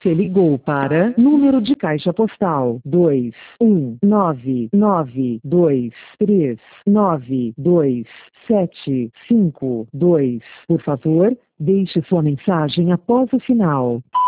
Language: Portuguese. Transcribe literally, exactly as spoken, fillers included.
Você ligou para número de caixa postal dois um nove nove dois três nove dois sete cinco dois. Por favor, deixe sua mensagem após o sinal.